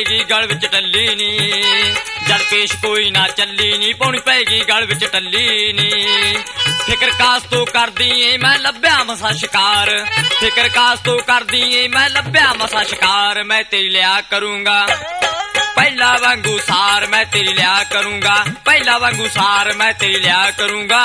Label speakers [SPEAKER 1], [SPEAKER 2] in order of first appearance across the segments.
[SPEAKER 1] ਪੈਗੀ ਗਲ ਵਿੱਚ ਟੱਲੀ ਨੀ ਜਦ ਪੇਸ਼ ਕੋਈ ਨਾ ਚੱਲੀ ਨੀ ਪਾਉਣੀ ਪੈਗੀ ਗਲ ਵਿੱਚ ਟੱਲੀ ਨੀ ਫਿਕਰ ਕਾਸ ਤੋਂ ਕਰਦੀ ਏ ਮੈਂ ਲੱਭਿਆ ਮਸਾ ਸ਼ਿਕਾਰ ਫਿਕਰ ਕਾਸ ਤੋਂ ਕਰਦੀ ਏ ਮੈਂ ਲੱਭਿਆ ਮਸਾ ਸ਼ਿਕਾਰ ਮੈਂ ਤੇਰੀ ਲਿਆ ਕਰੂੰਗਾ ਪਹਿਲਾ ਵਾਂਗੂ ਸਾਰ ਮੈਂ ਤੇਰੀ ਲਿਆ ਕਰੂੰਗਾ ਪਹਿਲਾ ਵਾਂਗੂ ਸਾਰ ਮੈਂ ਤੇਰੀ ਲਿਆ ਕਰੂੰਗਾ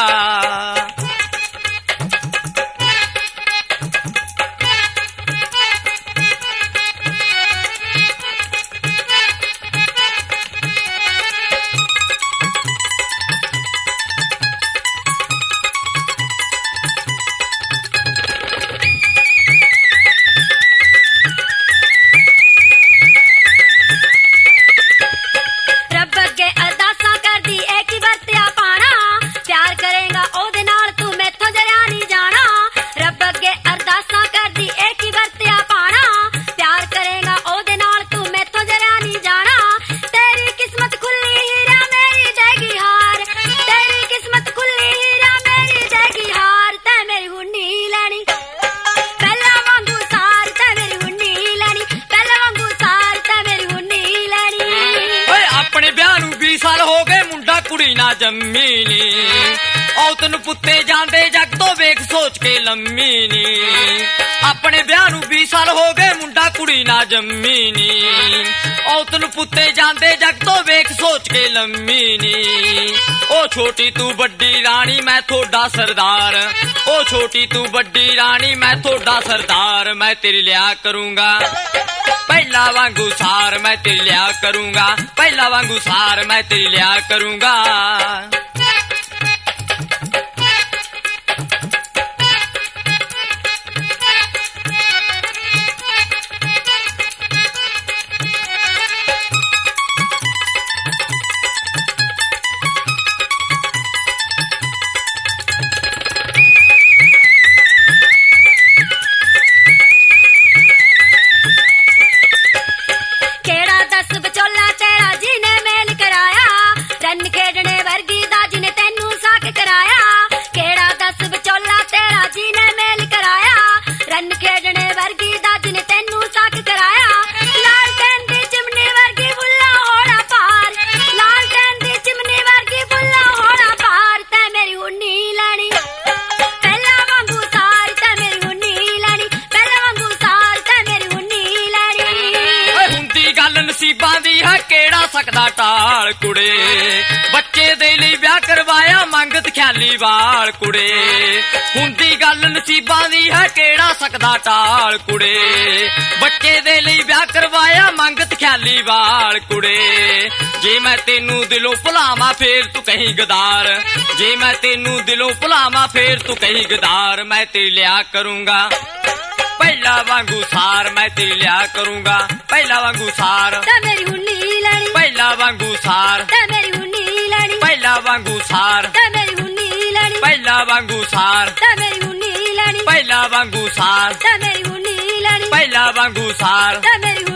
[SPEAKER 1] ਕੁੜੀ ਨਾ ਜੰਮੀ ਨੀ ਔਤ ਨੂੰ ਪੁੱਤੇ ਜਾਂਦੇ ਜੱਗ ਤੋਂ ਵੇਖ ਸੋਚ ਕੇ ਲੰਮੀ ਨੀ ਆਪਣੇ ਵਿਆਹ ਨੂੰ 20 ਸਾਲ ਹੋ ਗਏ ਮੁੰਡਾ ਕੁੜੀ ਨਾ ਜੰਮੀ ਨੀ ਔਤ ਨੂੰ ਪੁੱਤੇ ਜਾਂਦੇ ਜੱਗ ਤੋਂ ਵੇਖ ਸੋਚ ਕੇ ਲੰਮੀ ਨੀ ਉਹ ਛੋਟੀ ਤੂੰ ਵੱਡੀ ਰਾਣੀ ਮੈਂ ਤੁਹਾਡਾ ਸਰਦਾਰ ਉਹ ਛੋਟੀ ਤੂੰ ਵੱਡੀ ਰਾਣੀ ਮੈਂ ਤੁਹਾਡਾ ਸਰਦਾਰ ਮੈਂ ਤੇਰੀ ਲਿਆ ਕਰੂੰਗਾ ਪਹਿਲਾ ਵਾਂਗੂ ਸਾਰ ਮੈਂ ਤੇਰੀ ਲਿਆ ਕਰੂੰਗਾ ਪਹਿਲਾ ਵਾਂਗੂ ਸਾਰ ਮੈਂ ਤੇਰੀ ਲਿਆ ਕਰੂੰਗਾ ਨਸੀਬਾਂ ਦੀ ਹੈ ਕਿਹੜਾ ਸਕਦਾ ਟਾਲ ਕੁੜੇ ਬੱਚੇ ਦੇ ਲਈ ਵਿਆਹ ਕਰਵਾਇਆ ਮੰਗਤ ਖਿਆਲੀ ਵਾਲ ਕੁੜੇ ਹੁੰਦੀ ਗੱਲ ਨਸੀਬਾਂ ਦੀ ਹੈ ਕਿਹੜਾ ਸਕਦਾ ਟਾਲ ਕੁੜੇ ਬੱਚੇ ਦੇ ਲਈ ਵਿਆਹ ਕਰਵਾਇਆ ਮੰਗਤ ਖਿਆਲੀ ਵਾਲ ਕੁੜੇ ਜੇ ਮੈਂ ਤੈਨੂੰ ਦਿਲੋਂ ਭੁਲਾਵਾਂ ਫੇਰ ਤੂੰ ਕਹੀਂ ਗਦਾਰ ਜੇ ਮੈਂ ਤੈਨੂੰ ਦਿਲੋਂ ਭੁਲਾਵਾਂ ਫੇਰ ਤੂੰ ਕਹੀਂ ਗਦਾਰ ਮੈਂ ਤੇਰੀ ਲਿਆ ਕਰੂੰਗਾ ਪਹਿਲਾ ਵਾਂਗੂ ਸਾਰ ਮੈਂ ਤੇਰੀ ਲਿਆ ਕਰੂੰਗਾ ਪਹਿਲਾ ਵਾਂਗੂ ਸਾਰ ਤੇ ਮੇਰੀ ਹੁਣੀ ਲੈਣੀ ਪਹਿਲਾ ਵਾਂਗੂ ਸਾਰ ਤੇ ਮੇਰੀ ਹੁਣੀ ਲੈਣੀ ਪਹਿਲਾ ਵਾਂਗੂ ਸਾਰ ਤੇ ਮੇਰੀ ਹੁਣੀ ਲੈਣੀ ਪਹਿਲਾ ਵਾਂਗੂ ਸਾਰ ਤੇ ਮੇਰੀ ਹੁਣੀ ਲੈਣੀ ਪਹਿਲਾ ਵਾਂਗੂ ਸਾਰ ਤੇ ਮੇਰੀ ਹੁਣੀ ਲੈਣੀ ਪਹਿਲਾ ਵਾਂਗੂ ਸਾਰ ਤੇ ਮੇਰੀ